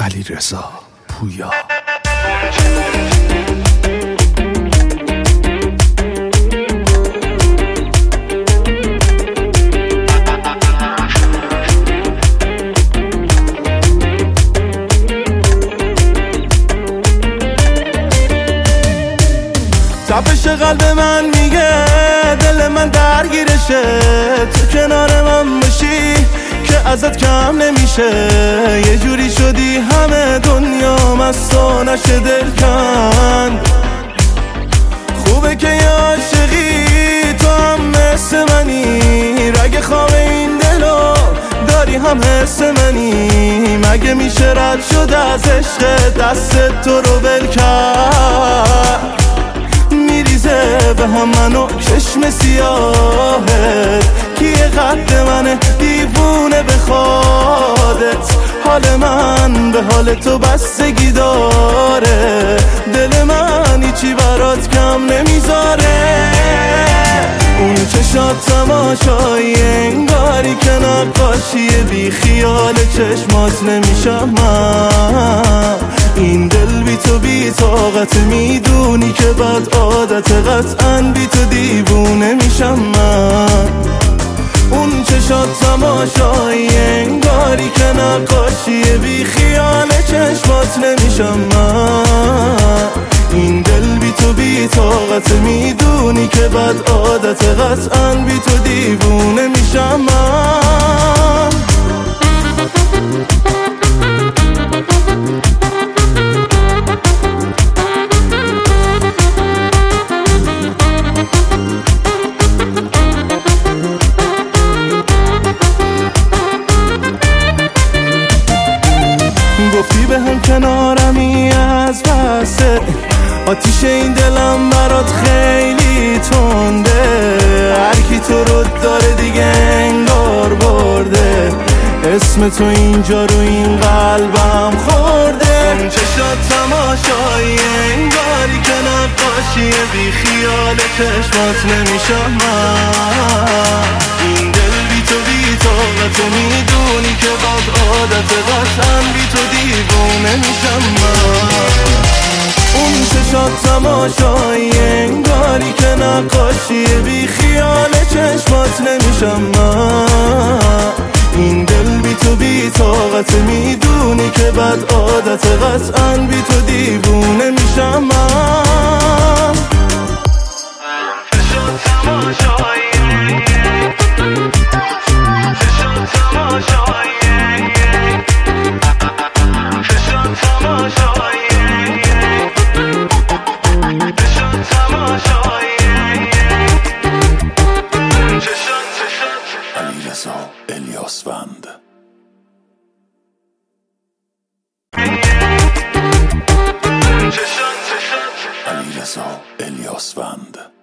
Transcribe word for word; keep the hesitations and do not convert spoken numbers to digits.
علیرضا پویا. تپش قلب من میگه دل من درگیرشه، تو کنار من باشی که ازت کم نمیشه. یه جوری شدی همه دنیا مستو نشه دل کند. خوبه که یه عاشقی تو هم مثل منی، رگ خواب این دلو داری هم حس منی. مگه میشه رد شد از عشق دست تو رو ول کرد؟ میریزه به هم منو چشم سیاهت، کیه قد منه دیوونه بخوادت. حال من به حال تو بستگی داره، دل من هیچی برات کم نمیذاره. اون چشات تماشایی انگاری که نقاشی بی خیال چشمات نمیشم من. این دل بی تو بی طاقت، میدونی که بد عادت، قطعاً بی تو دیوونه میشم من. اون چشات تماشایی انگاری که نقاشی بی خیال چشمات نمیشم من. این دل بی تو بی طاقت، میدونی که بد عادت، قطعاً بی تو دیوونه میشم من. گفتی به هم کنارمی از بسه، آتیش این دلم برات خیلی تنده. هرکی تو رو داره دیگه انگار برده، اسم تو اینجا رو این قلبم خورده. اون چشات تماشایی انگاری که نقاشی بی خیال چشمات نمیشم من. این دل بی تو بی طاقت، میدونی که بد عادت، قطعاً بی تو دیوونه میشم من. اون چشات تماشایی انگاری که نقاشی بی خیال چشمات نمیشم من. این دل بی تو بی طاقت، میدونی که بد عادت، قطعاً بی تو دیوونه میشم من. چشات تماشایی چشات تماشایی چشات تماشایی علیرضا الیاسوند. علیرضا الیاسوند.